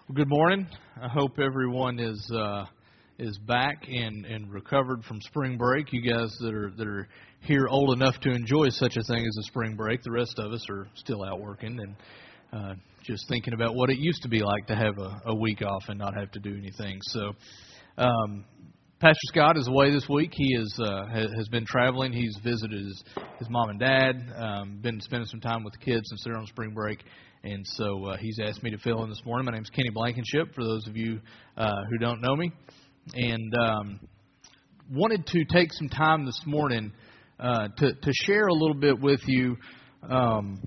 Good morning. I hope everyone is back and recovered from spring break. You guys that are here old enough to enjoy such a thing as a spring break. The rest of us are still out working and just thinking about what it used to be like to have a week off and not have to do anything. So, Pastor Scott is away this week. He has been traveling. He's visited his mom and dad. Been spending some time with the kids since they're on spring break. And so he's asked me to fill in this morning. My name's Kenny Blankenship, for those of you who don't know me. And wanted to take some time this morning to share a little bit with you from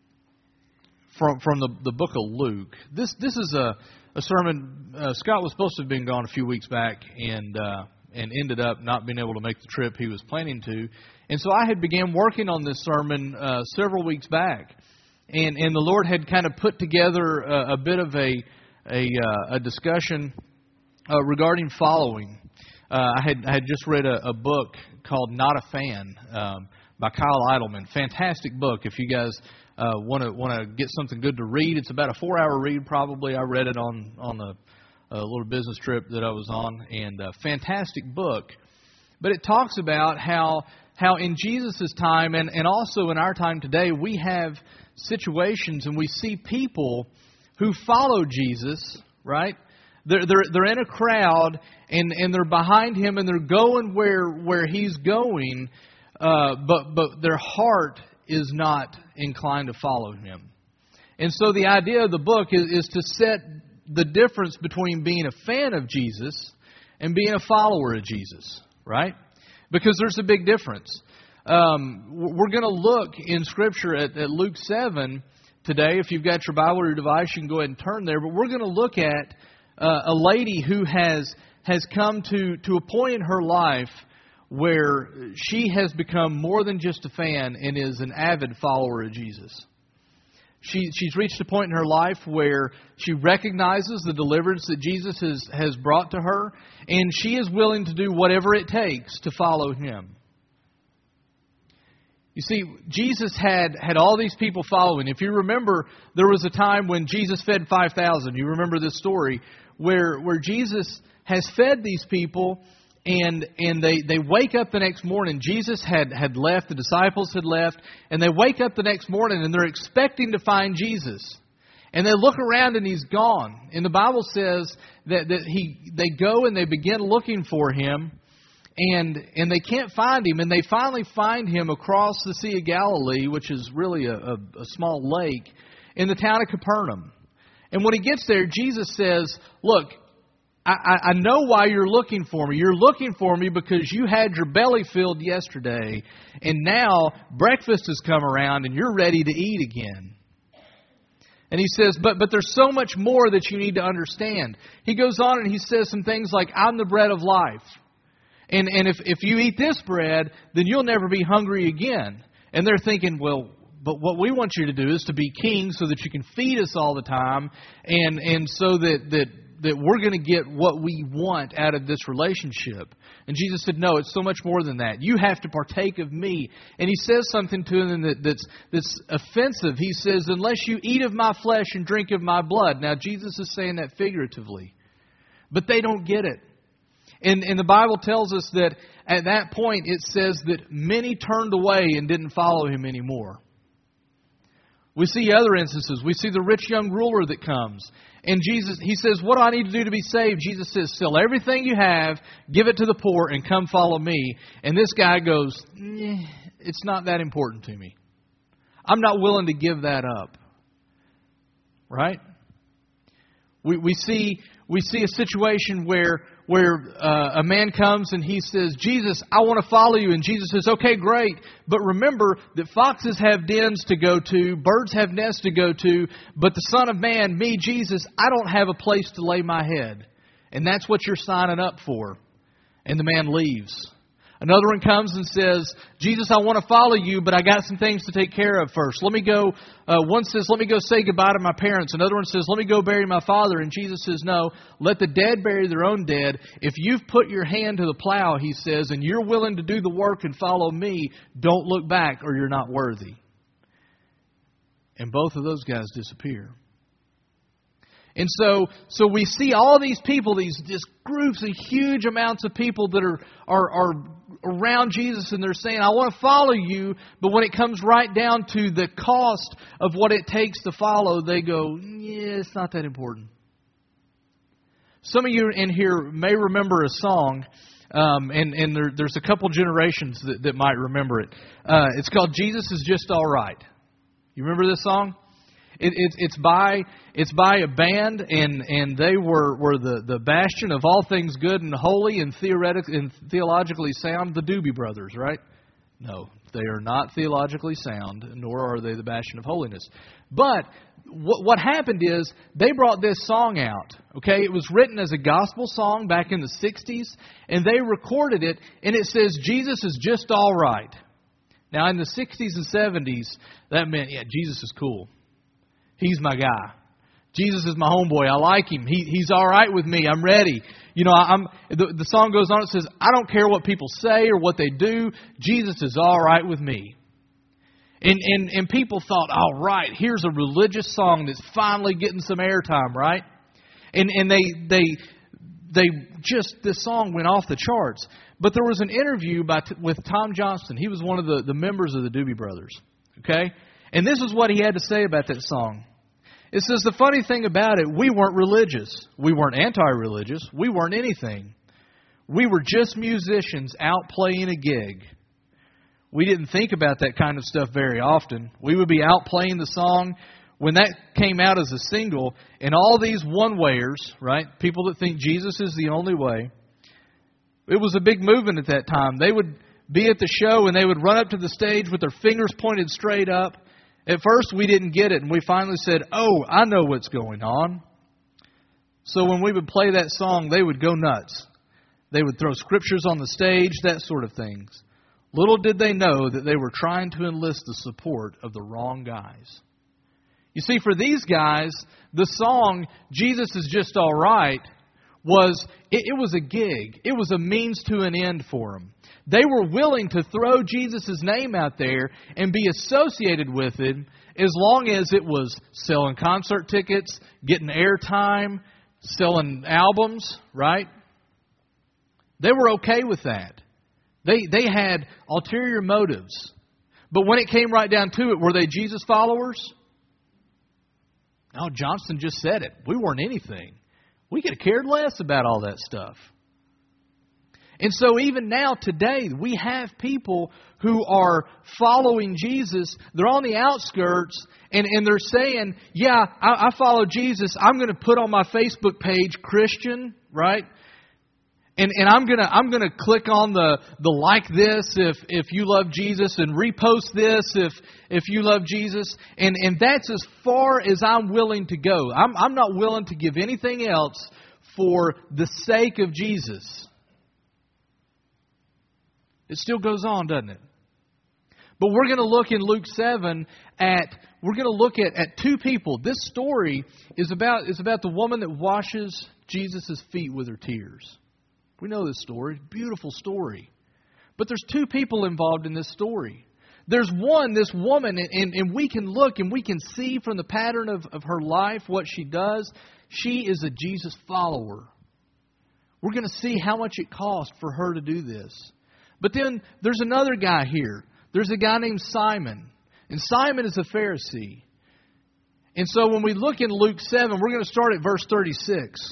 the book of Luke. This is a sermon. Scott was supposed to have been gone a few weeks back and ended up not being able to make the trip he was planning to. And so I had began working on this sermon several weeks back. And the Lord had kind of put together a bit of a discussion regarding following. I had just read a book called Not a Fan by Kyle Idleman. Fantastic book. If you guys want to get something good to read, it's about a 4-hour read probably. I read it on a little business trip that I was on, and a fantastic book. But it talks about how in Jesus' time and also in our time today, we have situations and we see people who follow Jesus, right? They're in a crowd and they're behind him and they're going where he's going, but their heart is not inclined to follow him. And so the idea of the book is to set the difference between being a fan of Jesus and being a follower of Jesus, right? Because there's a big difference. We're going to look in Scripture at Luke 7 today. If you've got your Bible or your device, you can go ahead and turn there. But we're going to look at a lady who has come to a point in her life where she has become more than just a fan and is an avid follower of Jesus. She's reached a point in her life where she recognizes the deliverance that Jesus has brought to her, and she is willing to do whatever it takes to follow him. You see, Jesus had all these people following. If you remember, there was a time when Jesus fed 5,000. You remember this story where Jesus has fed these people, and they wake up the next morning. Jesus had left, the disciples had left, and they wake up the next morning and they're expecting to find Jesus. And they look around and he's gone. And the Bible says that they go and they begin looking for him. And they can't find him, and they finally find him across the Sea of Galilee, which is really a small lake, in the town of Capernaum. And when he gets there, Jesus says, "Look, I know why you're looking for me. You're looking for me because you had your belly filled yesterday, and now breakfast has come around, and you're ready to eat again." And he says, but there's so much more that you need to understand. He goes on and he says some things like, "I'm the bread of life. And if you eat this bread, then you'll never be hungry again." And they're thinking, well, but what we want you to do is to be king so that you can feed us all the time and so that we're going to get what we want out of this relationship. And Jesus said, no, it's so much more than that. You have to partake of me. And he says something to them that's offensive. He says, "Unless you eat of my flesh and drink of my blood." Now, Jesus is saying that figuratively. But they don't get it. And the Bible tells us that at that point it says that many turned away and didn't follow him anymore. We see other instances. We see the rich young ruler that comes. And Jesus, he says, "What do I need to do to be saved?" Jesus says, "Sell everything you have, give it to the poor, and come follow me." And this guy goes, "It's not that important to me. I'm not willing to give that up." Right? We see a situation where a man comes and he says, "Jesus, I want to follow you." And Jesus says, "Okay, great. But remember that foxes have dens to go to, birds have nests to go to, but the Son of Man, me, Jesus, I don't have a place to lay my head. And that's what you're signing up for." And the man leaves. Another one comes and says, "Jesus, I want to follow you, but I got some things to take care of first. Let me go." One says, "Let me go say goodbye to my parents." Another one says, "Let me go bury my father." And Jesus says, "No, let the dead bury their own dead. If you've put your hand to the plow," he says, "and you're willing to do the work and follow me, don't look back or you're not worthy." And both of those guys disappear. And so we see all these people, these groups of huge amounts of people that are around Jesus, and they're saying, I want to follow you, but when it comes right down to the cost of what it takes to follow, they go, yeah, it's not that important. Some of you in here may remember a song, and there's a couple generations that might remember it. It's called Jesus Is Just All Right. You remember this song? It's by a band, and they were the bastion of all things good and holy and theologically sound, the Doobie Brothers, right? No, they are not theologically sound, nor are they the bastion of holiness. But what happened is they brought this song out. Okay, it was written as a gospel song back in the 60s, and they recorded it, and it says Jesus is just all right. Now, in the 60s and 70s, that meant, yeah, Jesus is cool. He's my guy. Jesus is my homeboy. I like him. He's all right with me. I'm ready. You know, the song goes on. It says, I don't care what people say or what they do. Jesus is all right with me. And people thought, all right, here's a religious song that's finally getting some airtime, right? And this song went off the charts. But there was an interview with Tom Johnston. He was one of the members of the Doobie Brothers. Okay? And this is what he had to say about that song. It says, the funny thing about it, we weren't religious. We weren't anti-religious. We weren't anything. We were just musicians out playing a gig. We didn't think about that kind of stuff very often. We would be out playing the song. When that came out as a single, and all these one-wayers, right, people that think Jesus is the only way, it was a big movement at that time. They would be at the show, and they would run up to the stage with their fingers pointed straight up. At first, we didn't get it, and we finally said, oh, I know what's going on. So when we would play that song, they would go nuts. They would throw scriptures on the stage, that sort of things. Little did they know that they were trying to enlist the support of the wrong guys. You see, for these guys, the song, Jesus Is Just All Right, was a gig. It was a means to an end for them. They were willing to throw Jesus' name out there and be associated with it as long as it was selling concert tickets, getting airtime, selling albums, right? They were okay with that. They had ulterior motives. But when it came right down to it, were they Jesus followers? No, Johnston just said it. We weren't anything. We could have cared less about all that stuff. And so even now, today, we have people who are following Jesus. They're on the outskirts, and they're saying, yeah, I follow Jesus. I'm going to put on my Facebook page Christian, right? And I'm gonna click on the like this if you love Jesus, and repost this if you love Jesus, and that's as far as I'm willing to go. I'm not willing to give anything else for the sake of Jesus. It still goes on, doesn't it? But we're going to look in Luke 7 at two people. This story is about the woman that washes Jesus' feet with her tears. We know this story. Beautiful story. But there's two people involved in this story. There's this woman, and we can look and we can see from the pattern of her life what she does. She is a Jesus follower. We're going to see how much it cost for her to do this. But then there's another guy here. There's a guy named Simon. And Simon is a Pharisee. And so when we look in Luke 7, we're going to start at verse 36.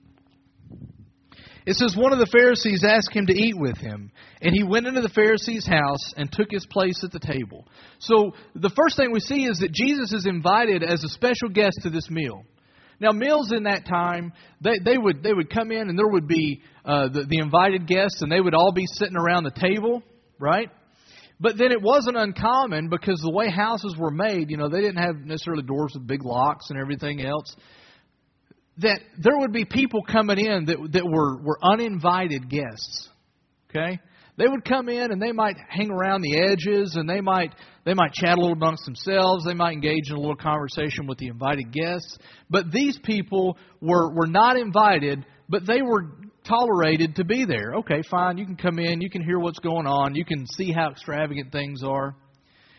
It says, one of the Pharisees asked him to eat with him, and he went into the Pharisee's house and took his place at the table. So the first thing we see is that Jesus is invited as a special guest to this meal. Now, meals in that time, they would come in, and there would be the invited guests, and they would all be sitting around the table, right? But then it wasn't uncommon, because the way houses were made, they didn't have necessarily doors with big locks and everything else, that there would be people coming in that were uninvited guests. Okay? They would come in and they might hang around the edges, and they might chat a little amongst themselves. They might engage in a little conversation with the invited guests. But these people were not invited, but they were tolerated to be there. Okay, fine, you can come in, you can hear what's going on, you can see how extravagant things are.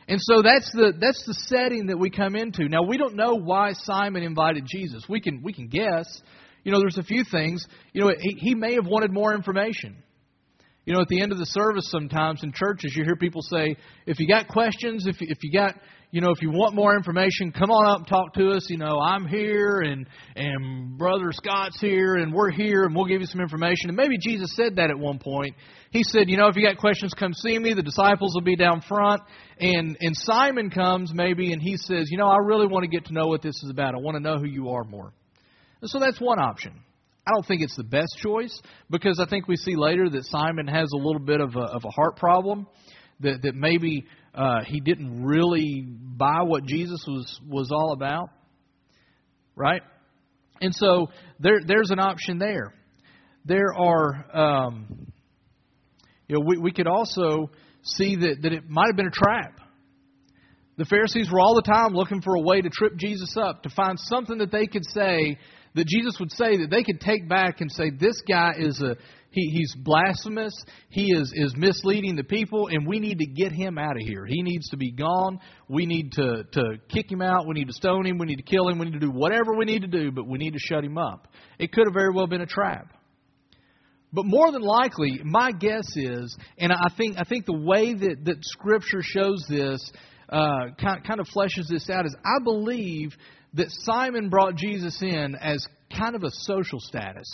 And so that's the setting that we come into. Now, we don't know why Simon invited Jesus. We can guess. There's a few things. He may have wanted more information. At the end of the service sometimes in churches, you hear people say, if you got questions, if you want more information, come on up and talk to us. I'm here and Brother Scott's here and we're here and we'll give you some information. And maybe Jesus said that at one point. He said, if you got questions, come see me. The disciples will be down front. And Simon comes maybe and he says, I really want to get to know what this is about. I want to know who you are more. And so that's one option. I don't think it's the best choice because I think we see later that Simon has a little bit of a heart problem, that maybe he didn't really buy what Jesus was all about, right? And so there's an option there. There are, we could also see that it might have been a trap. The Pharisees were all the time looking for a way to trip Jesus up, to find something that they could say, that Jesus would say, that they could take back and say, this guy he's blasphemous, he is misleading the people, and we need to get him out of here. He needs to be gone. We need to kick him out. We need to stone him. We need to kill him. We need to do whatever we need to do, but we need to shut him up. It could have very well been a trap. But more than likely, my guess is, and I think the way that Scripture shows this, kind of fleshes this out, is I believe that Simon brought Jesus in as kind of a social status.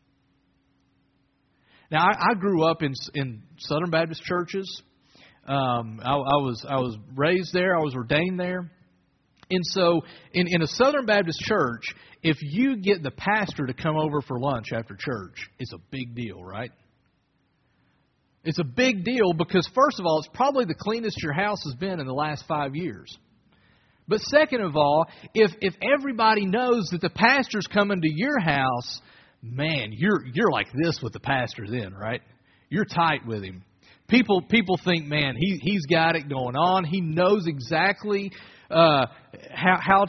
Now, I grew up in Southern Baptist churches. I was raised there. I was ordained there. And so in a Southern Baptist church, if you get the pastor to come over for lunch after church, it's a big deal, right? It's a big deal because, first of all, it's probably the cleanest your house has been in the last 5 years. But second of all, if everybody knows that the pastor's coming to your house, man, you're like this with the pastor then, right? You're tight with him. People think, man, he's got it going on. He knows exactly how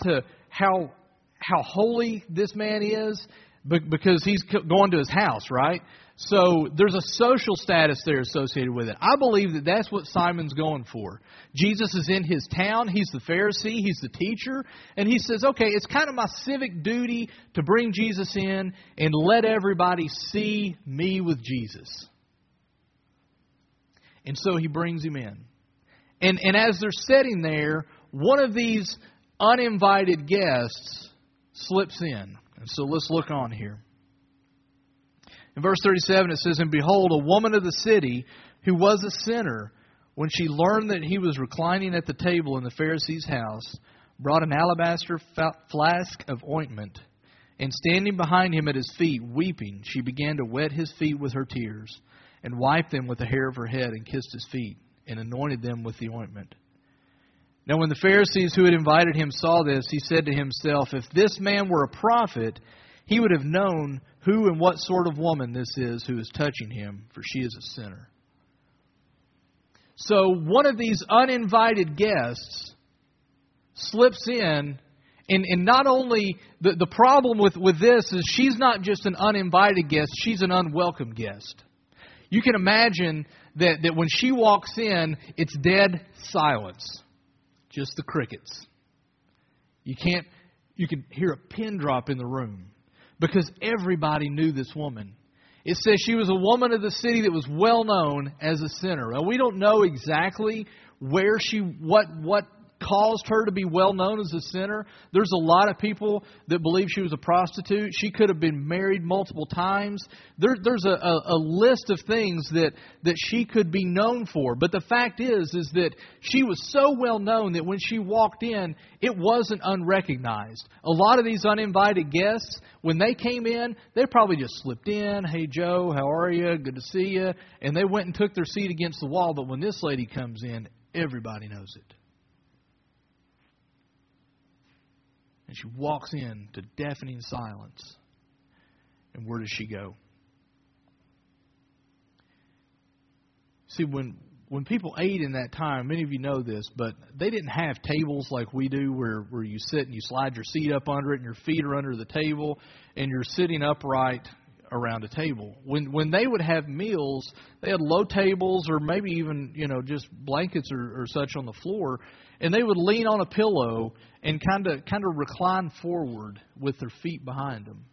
holy this man is because he's going to his house, right? So there's a social status there associated with it. I believe that that's what Simon's going for. Jesus is in his town. He's the Pharisee. He's the teacher. And he says, okay, it's kind of my civic duty to bring Jesus in and let everybody see me with Jesus. And so he brings him in. And as they're sitting there, one of these uninvited guests slips in. And so let's look on here. In verse 37 it says, "And behold, a woman of the city who was a sinner, when she learned that he was reclining at the table in the Pharisee's house, brought an alabaster flask of ointment, and standing behind him at his feet, weeping, she began to wet his feet with her tears, and wiped them with the hair of her head, and kissed his feet, and anointed them with the ointment. Now when the Pharisees who had invited him saw this, he said to himself, if this man were a prophet, he would have known who and what sort of woman this is who is touching him, for she is a sinner." So one of these uninvited guests slips in, and not only the problem with this is she's not just an uninvited guest, she's an unwelcome guest. You can imagine that when she walks in, it's dead silence. Just the crickets. You can hear a pin drop in the room because everybody knew this woman. It says she was a woman of the city that was well known as a sinner. Now, we don't know exactly where what caused her to be well known as a sinner. There's a lot of people that believe she was a prostitute. She could have been married multiple times. There's a list of things that she could be known for. But the fact is that she was so well known that when she walked in, it wasn't unrecognized. A lot of these uninvited guests, when they came in, they probably just slipped in. Hey, Joe, how are you? Good to see you. And they went and took their seat against the wall. But when this lady comes in, everybody knows it. And she walks in to deafening silence. And where does she go? See, when people ate in that time, many of you know this, but they didn't have tables like we do where you sit and you slide your seat up under it and your feet are under the table and you're sitting upright around a table. When they would have meals, they had low tables or maybe even, just blankets or such on the floor, and they would lean on a pillow and kind of recline forward with their feet behind them.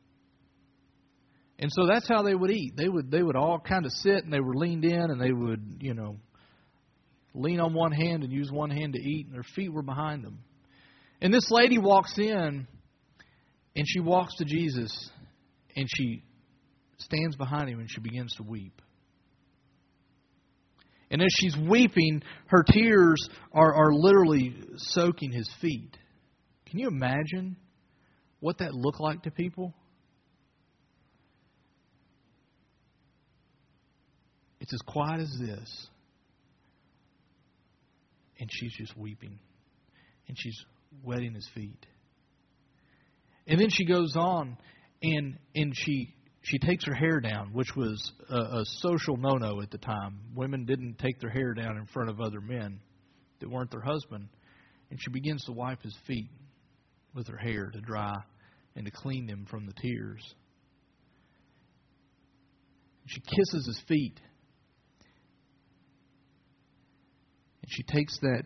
And so that's how they would eat. They would all kind of sit, and they were leaned in, and they would, lean on one hand and use one hand to eat, and their feet were behind them. And this lady walks in, and she walks to Jesus, and she stands behind him, and she begins to weep. And as she's weeping, her tears are literally soaking his feet. Can you imagine what that looked like to people? It's as quiet as this. And she's just weeping. And she's wetting his feet. And then she goes on and she takes her hair down, which was a social no-no at the time. Women didn't take their hair down in front of other men that weren't their husband. And she begins to wipe his feet with her hair to dry and to clean them from the tears. She kisses his feet. And she takes that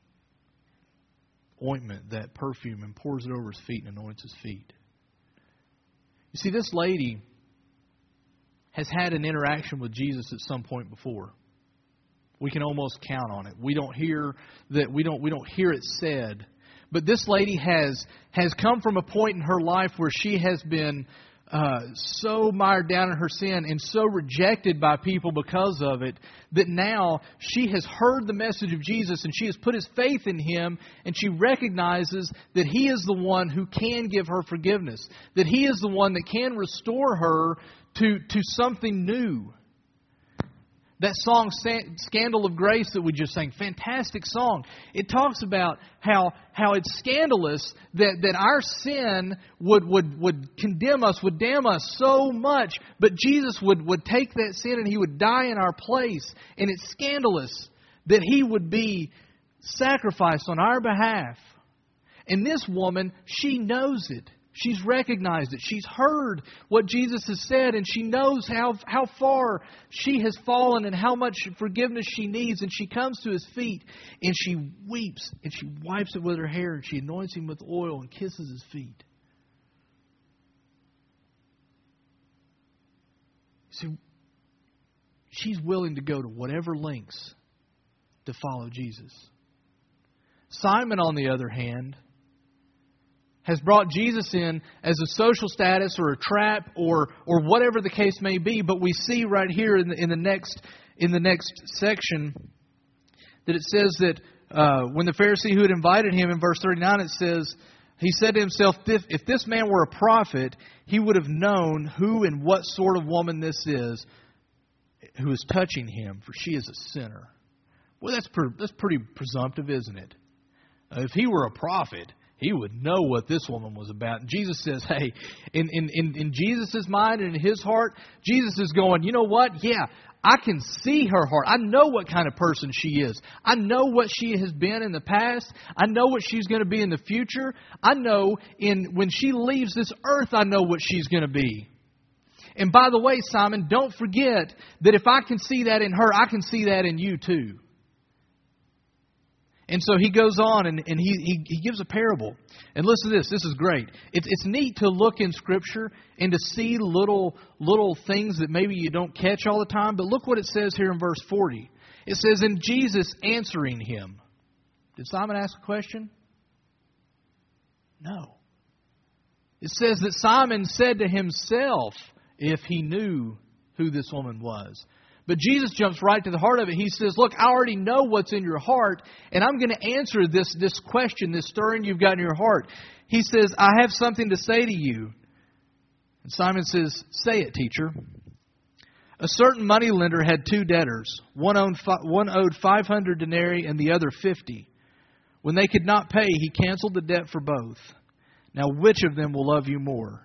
ointment, that perfume, and pours it over his feet and anoints his feet. You see, this lady has had an interaction with Jesus at some point before. We can almost count on it. We don't hear that. We don't hear it said. But this lady has come from a point in her life where she has been so mired down in her sin and so rejected by people because of it, that now she has heard the message of Jesus and she has put his faith in him, and she recognizes that he is the one who can give her forgiveness, that he is the one that can restore her to something new. That song, Scandal of Grace, that we just sang, fantastic song. It talks about how it's scandalous that our sin would condemn us, would damn us so much, but Jesus would take that sin and he would die in our place. And it's scandalous that he would be sacrificed on our behalf. And this woman, she knows it. She's recognized it. She's heard what Jesus has said, and she knows how far she has fallen and how much forgiveness she needs. And she comes to his feet, and she weeps, and she wipes it with her hair, and she anoints him with oil and kisses his feet. See, she's willing to go to whatever lengths to follow Jesus. Simon, on the other hand, has brought Jesus in as a social status or a trap or whatever the case may be. But we see right here in the next section that it says that when the Pharisee who had invited him, in verse 39, it says, he said to himself, if this man were a prophet, he would have known who and what sort of woman this is who is touching him, for she is a sinner. Well, that's pretty presumptive, isn't it? If he were a prophet, he would know what this woman was about. And Jesus says, hey, in Jesus' mind and in his heart, Jesus is going, you know what? Yeah, I can see her heart. I know what kind of person she is. I know what she has been in the past. I know what she's going to be in the future. I know when she leaves this earth, I know what she's going to be. And by the way, Simon, don't forget that if I can see that in her, I can see that in you too. And so he goes on and he gives a parable. And listen to this. This is great. It's neat to look in Scripture and to see little things that maybe you don't catch all the time. But look what it says here in verse 40. It says, and Jesus answering him. Did Simon ask a question? No. It says that Simon said to himself if he knew who this woman was. But Jesus jumps right to the heart of it. He says, look, I already know what's in your heart, and I'm going to answer this question, this stirring you've got in your heart. He says, I have something to say to you. And Simon says, say it, teacher. A certain moneylender had two debtors. One owed 500 denarii and the other 50. When they could not pay, he canceled the debt for both. Now, which of them will love him more?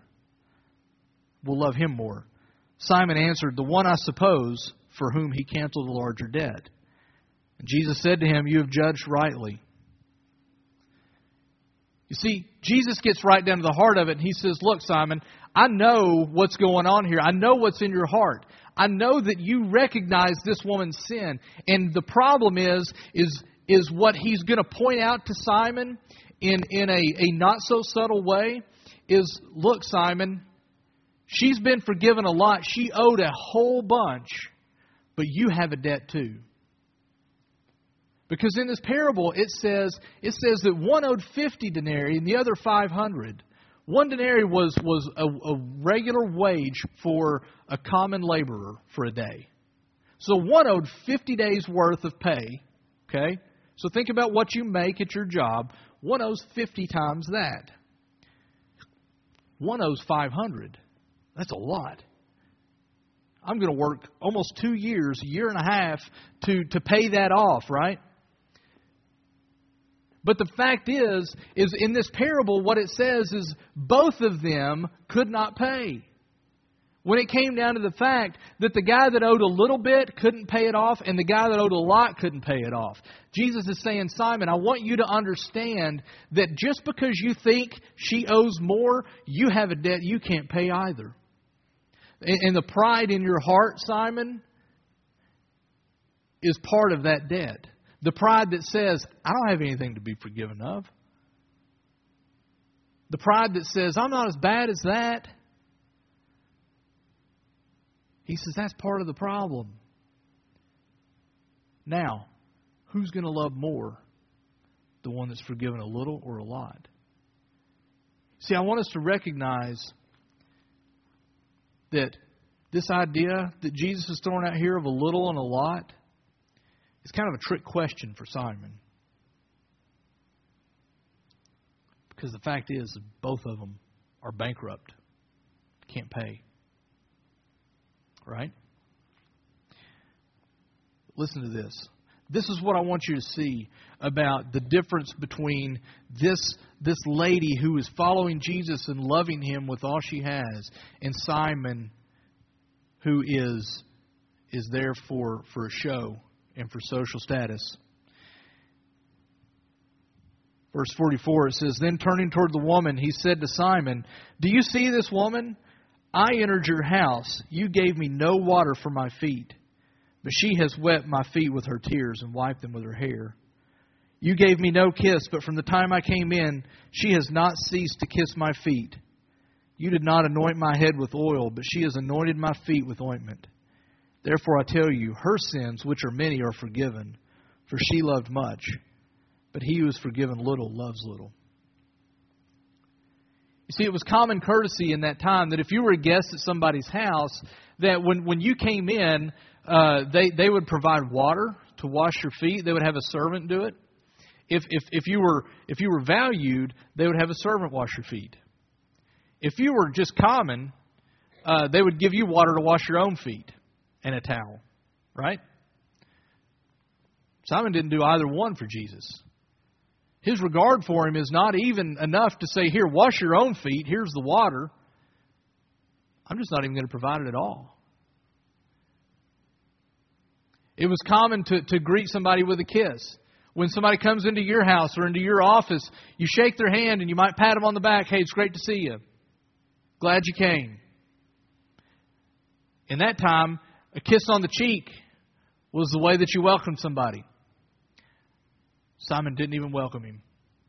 Simon answered, the one, I suppose, for whom he canceled the larger debt. And Jesus said to him, you have judged rightly. You see, Jesus gets right down to the heart of it, and He says, look, Simon, I know what's going on here. I know what's in your heart. I know that you recognize this woman's sin. And the problem is what He's going to point out to Simon in a not so subtle way is, look, Simon, she's been forgiven a lot. She owed a whole bunch, but you have a debt too. Because in this parable, it says that one owed 50 denarii and the other 500. One denarii was a regular wage for a common laborer for a day. So one owed 50 days' worth of pay. Okay? So think about what you make at your job. One owes 50 times that. One owes 500. That's a lot. I'm going to work almost 2 years, a year and a half, to pay that off, right? But the fact is in this parable, what it says is both of them could not pay. When it came down to the fact that the guy that owed a little bit couldn't pay it off, and the guy that owed a lot couldn't pay it off. Jesus is saying, Simon, I want you to understand that just because you think she owes more, you have a debt you can't pay either. And the pride in your heart, Simon, is part of that debt. The pride that says, I don't have anything to be forgiven of. The pride that says, I'm not as bad as that. He says, that's part of the problem. Now, who's going to love more? The one that's forgiven a little or a lot? See, I want us to recognize that this idea that Jesus is throwing out here of a little and a lot, it's kind of a trick question for Simon. Because the fact is, both of them are bankrupt. Can't pay. Right? Listen to this. This is what I want you to see about the difference between this lady who is following Jesus and loving Him with all she has, and Simon who is there for a show and for social status. Verse 44, it says, Then turning toward the woman, He said to Simon, Do you see this woman? I entered your house. You gave me no water for my feet, but she has wet my feet with her tears and wiped them with her hair. You gave me no kiss, but from the time I came in, she has not ceased to kiss my feet. You did not anoint my head with oil, but she has anointed my feet with ointment. Therefore I tell you, her sins, which are many, are forgiven, for she loved much. But he who is forgiven little loves little. You see, it was common courtesy in that time that if you were a guest at somebody's house, that when you came in, they would provide water to wash your feet. They would have a servant do it. If you were valued, they would have a servant wash your feet. If you were just common, they would give you water to wash your own feet and a towel, right? Simon didn't do either one for Jesus. His regard for him is not even enough to say, here, wash your own feet, here's the water. I'm just not even going to provide it at all. It was common to greet somebody with a kiss. When somebody comes into your house or into your office, you shake their hand and you might pat them on the back. Hey, it's great to see you. Glad you came. In that time, a kiss on the cheek was the way that you welcomed somebody. Simon didn't even welcome him.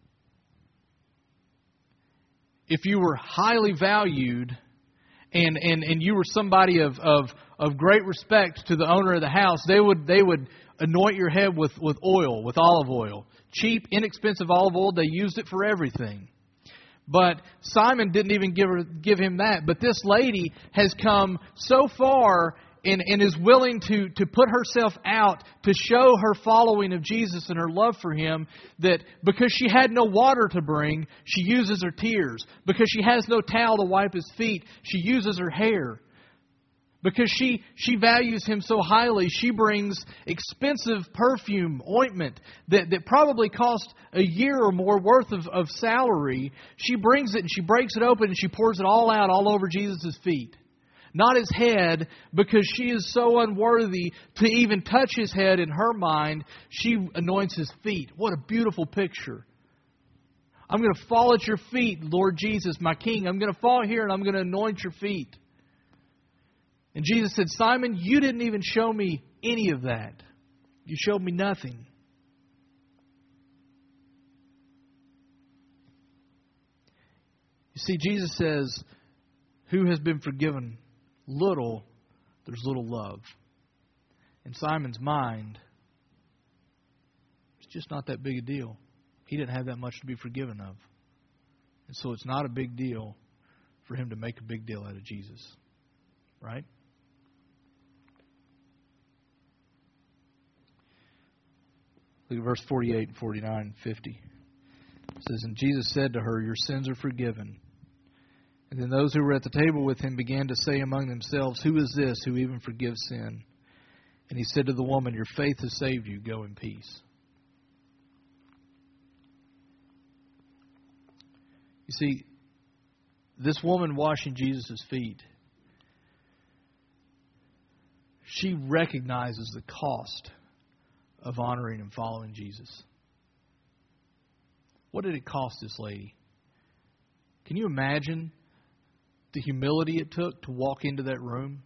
If you were highly valued and you were somebody of great respect to the owner of the house, they would anoint your head with oil, with olive oil. Cheap, inexpensive olive oil. They used it for everything. But Simon didn't even give him that. But this lady has come so far and is willing to put herself out to show her following of Jesus and her love for Him, that because she had no water to bring, she uses her tears. Because she has no towel to wipe His feet, she uses her hair. Because she values Him so highly, she brings expensive perfume, ointment that probably cost a year or more worth of salary. She brings it and she breaks it open and she pours it all out all over Jesus' feet. Not His head, because she is so unworthy to even touch His head in her mind. She anoints His feet. What a beautiful picture. I'm going to fall at your feet, Lord Jesus, my King. I'm going to fall here and I'm going to anoint your feet. And Jesus said, Simon, you didn't even show me any of that. You showed me nothing. You see, Jesus says, who has been forgiven little, there's little love. In Simon's mind, it's just not that big a deal. He didn't have that much to be forgiven of. And so it's not a big deal for him to make a big deal out of Jesus. Right? Look at verse 48, 49, 50. It says, and Jesus said to her, your sins are forgiven. And then those who were at the table with him began to say among themselves, who is this who even forgives sin? And he said to the woman, your faith has saved you. Go in peace. You see, this woman washing Jesus' feet, she recognizes the cost of honoring and following Jesus. What did it cost this lady? Can you imagine the humility it took to walk into that room?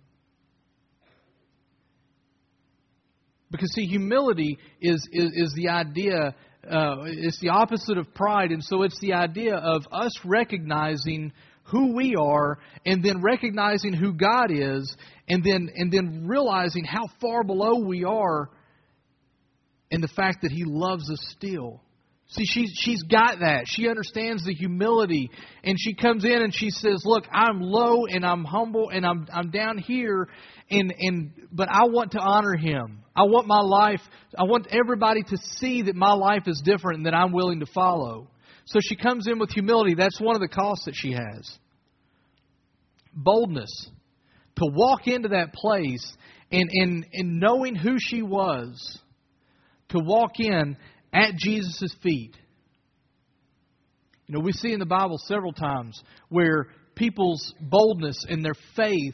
Because, see, humility is the idea, it's the opposite of pride. And so it's the idea of us recognizing who we are and then recognizing who God is and then realizing how far below we are and the fact that He loves us still. See, she's got that. She understands the humility. And she comes in and she says, look, I'm low and I'm humble and I'm down here, but I want to honor Him. I want everybody to see that my life is different and that I'm willing to follow. So she comes in with humility. That's one of the costs that she has. Boldness. To walk into that place and knowing who she was, to walk in at Jesus' feet. You know, we see in the Bible several times where people's boldness and their faith,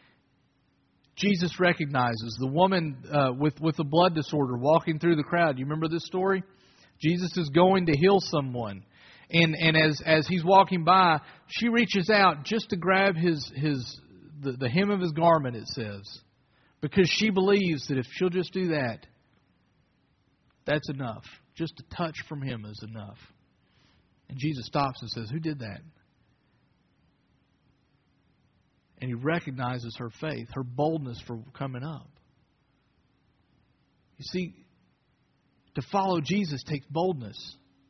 Jesus recognizes. The woman with a blood disorder walking through the crowd. You remember this story? Jesus is going to heal someone. And as He's walking by, she reaches out just to grab the hem of His garment, it says. Because she believes that if she'll just do that, that's enough. Just a touch from Him is enough. And Jesus stops and says, who did that? And He recognizes her faith, her boldness for coming up. You see, to follow Jesus takes boldness.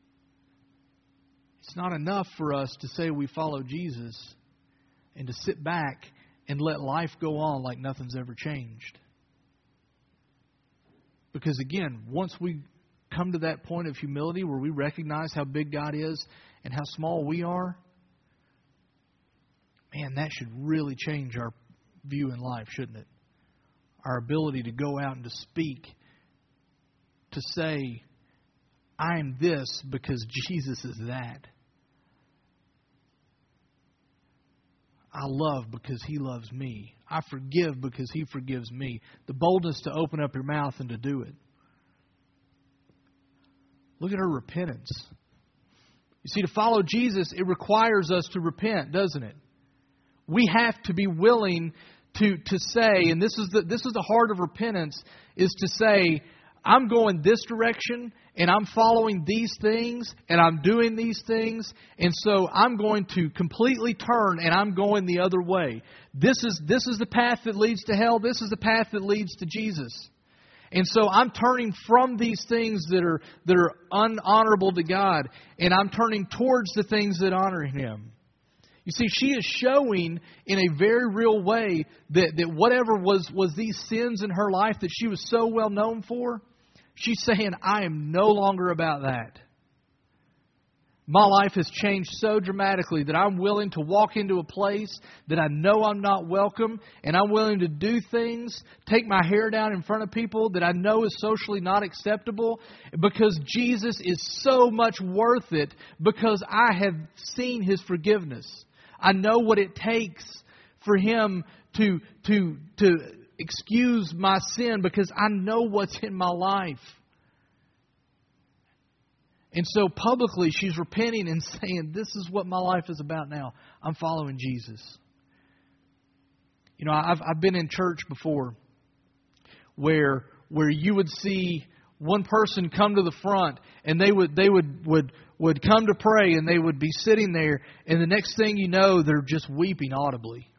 It's not enough for us to say we follow Jesus and to sit back and let life go on like nothing's ever changed. Because again, once we come to that point of humility where we recognize how big God is and how small we are, man, that should really change our view in life, shouldn't it? Our ability to go out and to speak, to say, I'm this because Jesus is that. I love because He loves me. I forgive because He forgives me. The boldness to open up your mouth and to do it. Look at her repentance. You see, to follow Jesus, it requires us to repent, doesn't it? We have to be willing to say, and this is the heart of repentance, is to say, I'm going this direction, and I'm following these things, and I'm doing these things, and so I'm going to completely turn, and I'm going the other way. This is the path that leads to hell. This is the path that leads to Jesus. And so I'm turning from these things that are unhonorable to God, and I'm turning towards the things that honor Him. You see, she is showing in a very real way that whatever was these sins in her life that she was so well known for, she's saying, I am no longer about that. My life has changed so dramatically that I'm willing to walk into a place that I know I'm not welcome, and I'm willing to do things, take my hair down in front of people that I know is socially not acceptable, because Jesus is so much worth it, because I have seen His forgiveness. I know what it takes for Him to excuse my sin, because I know what's in my life. And so publicly she's repenting and saying, this is what my life is about now. I'm following Jesus. You know, I've been in church before where you would see one person come to the front and they would come to pray and they would be sitting there, and the next thing you know, they're just weeping audibly.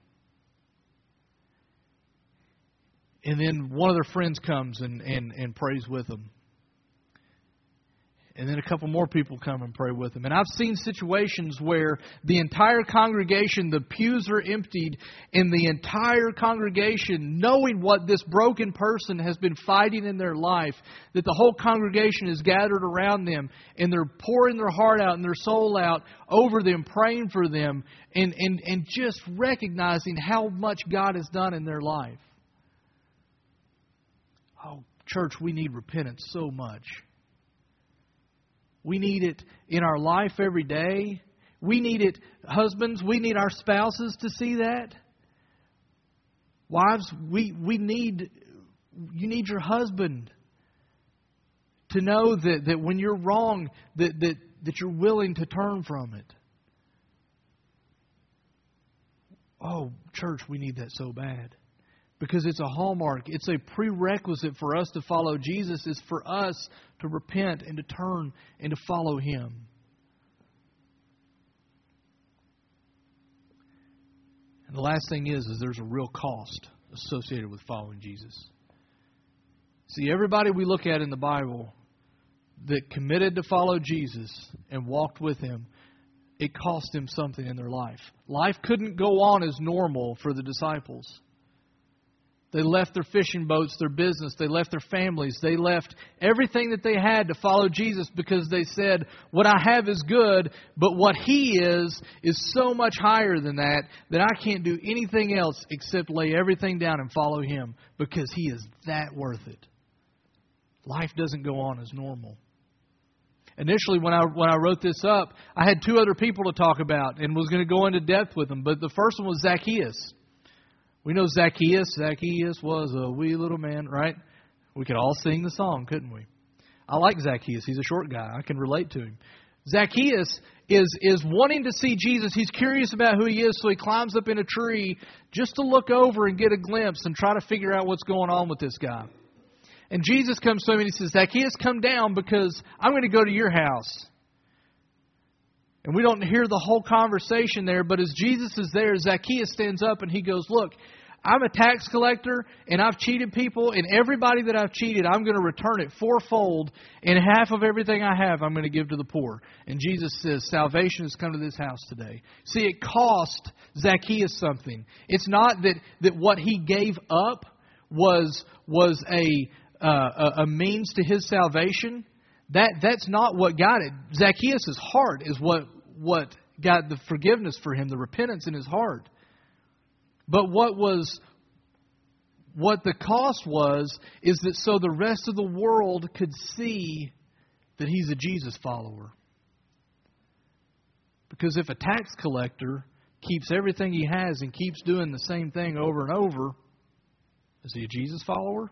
And then one of their friends comes and prays with them. And then a couple more people come and pray with them. And I've seen situations where the entire congregation, the pews are emptied, and the entire congregation, knowing what this broken person has been fighting in their life, that the whole congregation is gathered around them, and they're pouring their heart out and their soul out over them, praying for them, and just recognizing how much God has done in their life. Oh, church, we need repentance so much. We need it in our life every day. We need it, husbands, we need our spouses to see that. Wives, you need your husband to know that when you're wrong, that you're willing to turn from it. Oh, church, we need that so bad. Because it's a hallmark. It's a prerequisite for us to follow Jesus, is for us to repent and to turn and to follow Him. And the last thing is there's a real cost associated with following Jesus. See, everybody we look at in the Bible that committed to follow Jesus and walked with Him, it cost them something in their life. Life couldn't go on as normal for the disciples. They left their fishing boats, their business. They left their families. They left everything that they had to follow Jesus because they said, what I have is good, but what He is so much higher than that I can't do anything else except lay everything down and follow Him because He is that worth it. Life doesn't go on as normal. Initially, when I wrote this up, I had two other people to talk about and was going to go into depth with them. But the first one was Zacchaeus. We know Zacchaeus. Zacchaeus was a wee little man, right? We could all sing the song, couldn't we? I like Zacchaeus. He's a short guy. I can relate to him. Zacchaeus is wanting to see Jesus. He's curious about who He is, so he climbs up in a tree just to look over and get a glimpse and try to figure out what's going on with this guy. And Jesus comes to him and He says, Zacchaeus, come down because I'm going to go to your house. And we don't hear the whole conversation there, but as Jesus is there, Zacchaeus stands up and he goes, look, I'm a tax collector and I've cheated people, and everybody that I've cheated, I'm going to return it fourfold, and half of everything I have I'm going to give to the poor. And Jesus says, salvation has come to this house today. See, it cost Zacchaeus something. It's not that what he gave up was a means to his salvation. That's not what got it. Zacchaeus' heart is what got the forgiveness for him, the repentance in his heart. But what the cost was is that so the rest of the world could see that he's a Jesus follower. Because if a tax collector keeps everything he has and keeps doing the same thing over and over, is he a Jesus follower?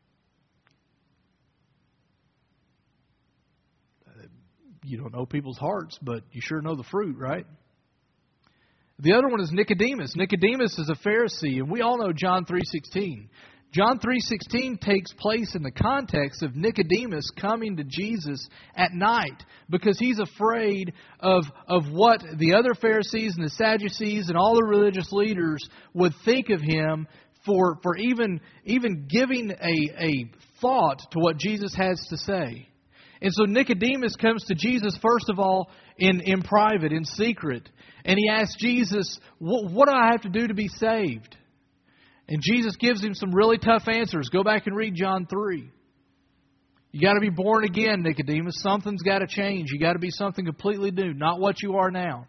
You don't know people's hearts, but you sure know the fruit, right? The other one is Nicodemus. Nicodemus is a Pharisee, and we all know John 3:16. John 3:16 takes place in the context of Nicodemus coming to Jesus at night because he's afraid of what the other Pharisees and the Sadducees and all the religious leaders would think of him for even giving a thought to what Jesus has to say. And so Nicodemus comes to Jesus, first of all, in private, in secret. And he asks Jesus, what do I have to do to be saved? And Jesus gives him some really tough answers. Go back and read John 3. You got to be born again, Nicodemus. Something's got to change. You got to be something completely new, not what you are now.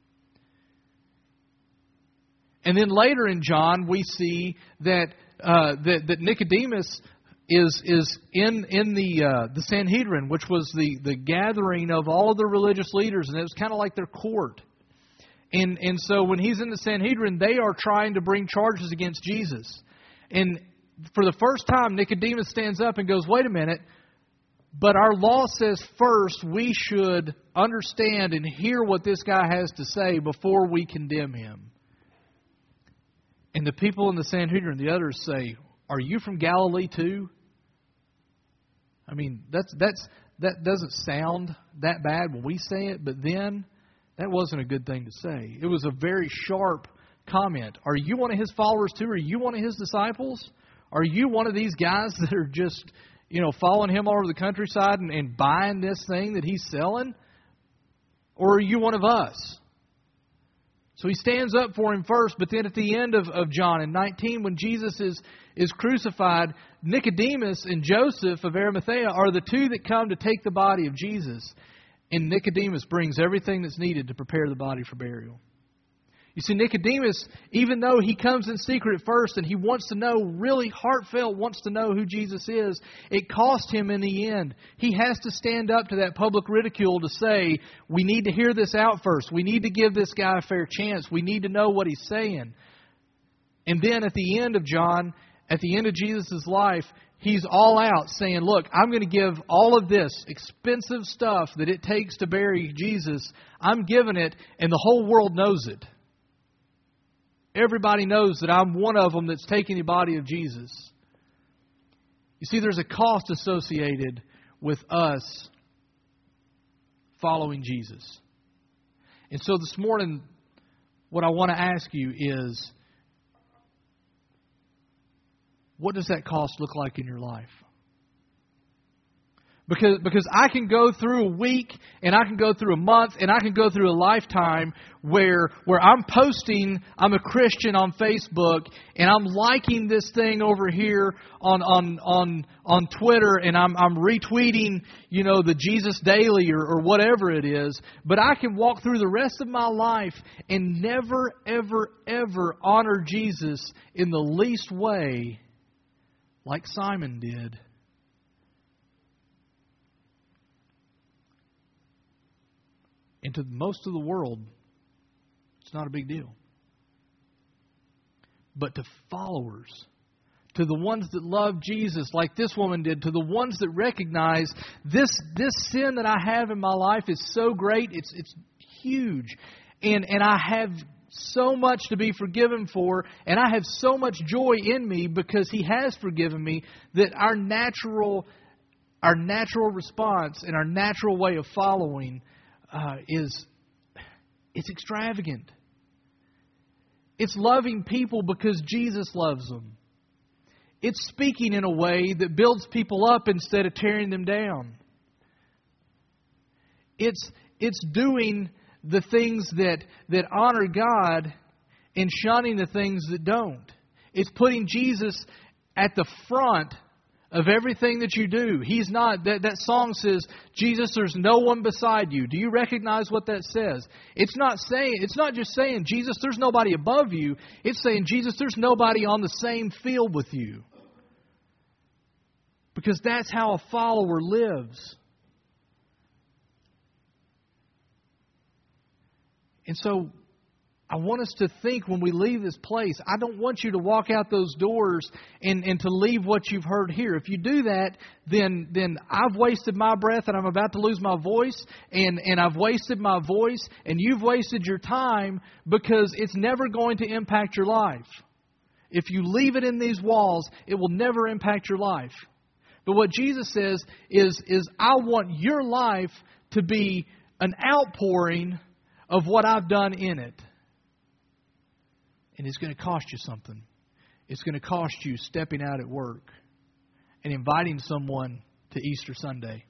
And then later in John, we see that Nicodemus is in the Sanhedrin, which was the gathering of all of the religious leaders, and it was kind of like their court. And so when he's in the Sanhedrin, they are trying to bring charges against Jesus. And for the first time, Nicodemus stands up and goes, wait a minute, But our law says first we should understand and hear what this guy has to say before we condemn him. And the people in the Sanhedrin, the others say, are you from Galilee too? I mean, that doesn't sound that bad when we say it, but then that wasn't a good thing to say. It was a very sharp comment. Are you one of his followers too? Are you one of his disciples? Are you one of these guys that are just, following him all over the countryside and buying this thing that he's selling? Or are you one of us? So he stands up for him first, but then at the end of John in 19, when Jesus is crucified, Nicodemus and Joseph of Arimathea are the two that come to take the body of Jesus. And Nicodemus brings everything that's needed to prepare the body for burial. You see, Nicodemus, even though he comes in secret at first and he wants to know, really heartfelt wants to know who Jesus is, it cost him in the end. He has to stand up to that public ridicule to say, we need to hear this out first. We need to give this guy a fair chance. We need to know what he's saying. And then at the end of John, at the end of Jesus' life, he's all out saying, look, I'm going to give all of this expensive stuff that it takes to bury Jesus. I'm giving it, and the whole world knows it. Everybody knows that I'm one of them that's taking the body of Jesus. You see, there's a cost associated with us following Jesus. And so this morning, what I want to ask you is, what does that cost look like in your life? Because I can go through a week, and I can go through a month, and I can go through a lifetime where I'm posting, I'm a Christian on Facebook, and I'm liking this thing over here on Twitter, and I'm retweeting, the Jesus Daily or whatever it is. But I can walk through the rest of my life and never, ever, ever honor Jesus in the least way like Simon did. And to most of the world, it's not a big deal. But to followers, to the ones that love Jesus like this woman did, to the ones that recognize this sin that I have in my life is so great, it's huge. And I have so much to be forgiven for, and I have so much joy in me because He has forgiven me, that our natural response and our natural way of following it's extravagant. It's loving people because Jesus loves them. It's speaking in a way that builds people up instead of tearing them down. It's doing the things that honor God and shunning the things that don't. It's putting Jesus at the front of everything that you do. He's not, that song says, Jesus, there's no one beside you. Do you recognize what that says? It's not just saying, Jesus, there's nobody above you. It's saying, Jesus, there's nobody on the same field with you. Because that's how a follower lives. And so, I want us to think when we leave this place, I don't want you to walk out those doors and to leave what you've heard here. If you do that, then I've wasted my breath and I'm about to lose my voice, and I've wasted my voice, and you've wasted your time, because it's never going to impact your life. If you leave it in these walls, it will never impact your life. But what Jesus says is I want your life to be an outpouring of what I've done in it. And it's going to cost you something. It's going to cost you stepping out at work and inviting someone to Easter Sunday.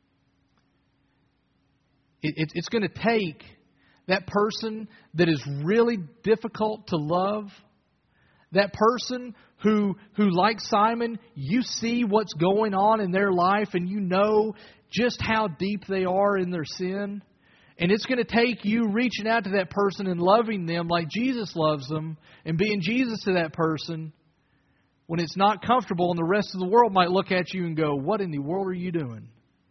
It's going to take that person that is really difficult to love, that person who like Simon, you see what's going on in their life and you know just how deep they are in their sin. And it's going to take you reaching out to that person and loving them like Jesus loves them, and being Jesus to that person when it's not comfortable, and the rest of the world might look at you and go, what in the world are you doing?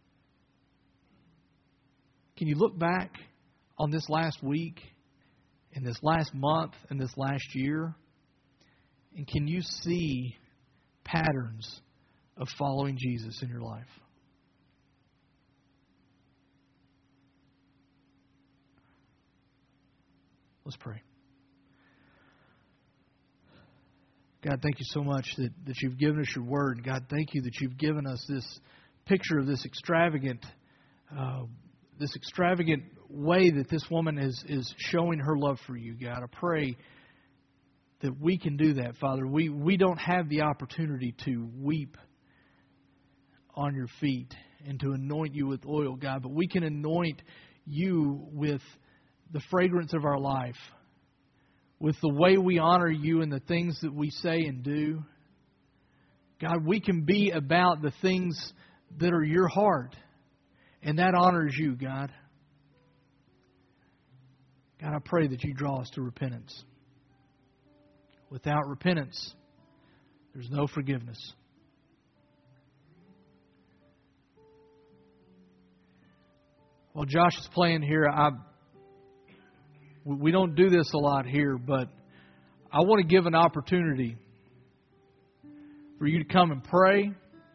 Can you look back on this last week, and this last month, and this last year? And can you see patterns of following Jesus in your life? Let's pray. God, thank you so much that you've given us your word. God, thank you that you've given us this picture of this extravagant way that this woman is showing her love for you, God. I pray that we can do that, Father. We don't have the opportunity to weep on your feet and to anoint you with oil, God, but we can anoint you with the fragrance of our life, with the way we honor you and the things that we say and do. God, we can be about the things that are your heart, and that honors you, God. God, I pray that you draw us to repentance. Without repentance, there's no forgiveness. While Josh is playing here, we don't do this a lot here, but I want to give an opportunity for you to come and pray.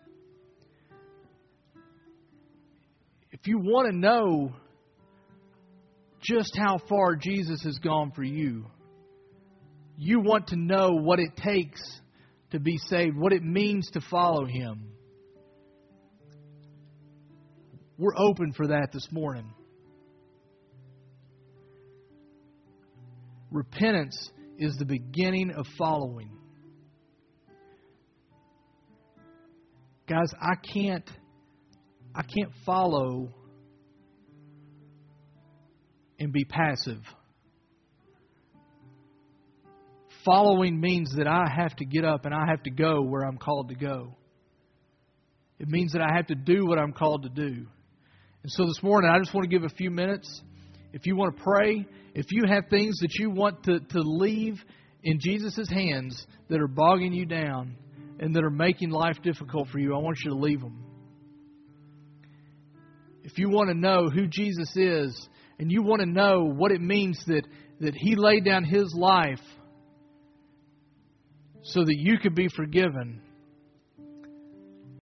If you want to know just how far Jesus has gone for you, you want to know what it takes to be saved, what it means to follow Him, we're open for that this morning. Repentance is the beginning of following. Guys, I can't follow and be passive. Following means that I have to get up and I have to go where I'm called to go. It means that I have to do what I'm called to do. And so this morning, I just want to give a few minutes. If you want to pray, if you have things that you want to leave in Jesus' hands that are bogging you down and that are making life difficult for you, I want you to leave them. If you want to know who Jesus is and you want to know what it means that He laid down His life so that you could be forgiven,